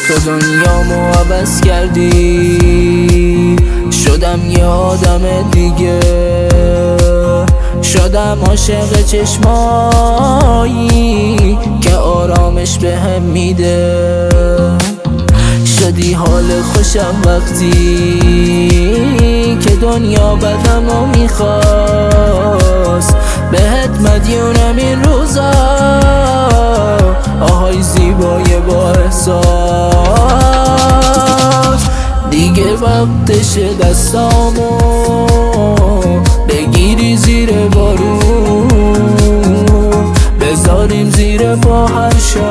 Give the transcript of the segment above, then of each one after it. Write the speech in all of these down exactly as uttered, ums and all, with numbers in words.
تو دنیامو عوض کردی، شدم یه آدم دیگه، شدم عاشق چشمایی که آرامش بهم میده. شدی حال خوشم وقتی که دنیا بدمو میخواست، بهت مدیونم این روزا، آهای زیبای با احساس. دیگه وقتش دستامو بگیری زیر بارون، بذاریم زیر پا هر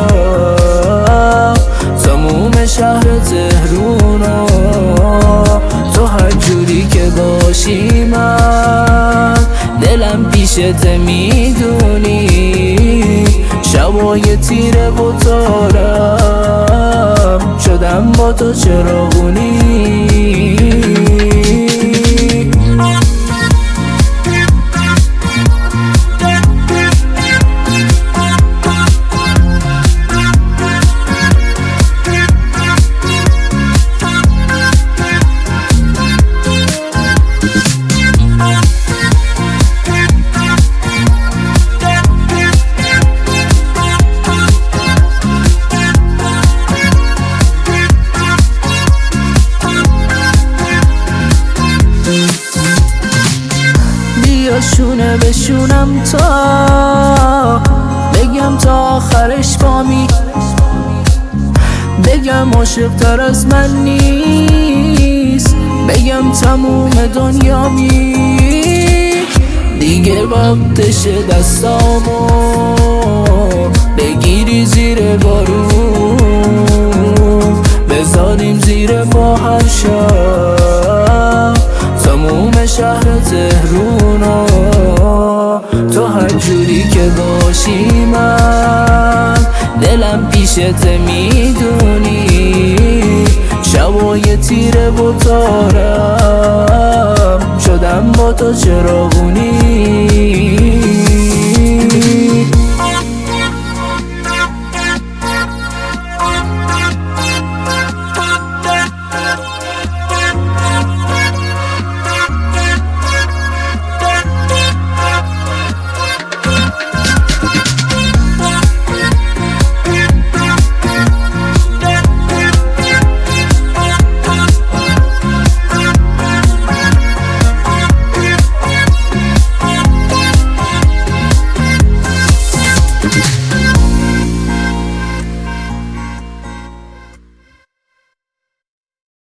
شب تموم شهر تهرونو. تو هر جوری که باشی من دلم پیشت میدونی، شبای تیره و تارم شدم با تو چراغونی. شونه بشونم تا بگم تا آخرش بامی، بگم عاشق تر از من نیست، بگم تموم دنیامی. دیگه وقتش دستامو بگیری زیر بارون، بذاریم زیر پا هر شب تموم شهر تهرونو. تو هر جوری که باشی من دلم پیشت میدونی، شبای تیره و تارم شدم با تو چراغونی.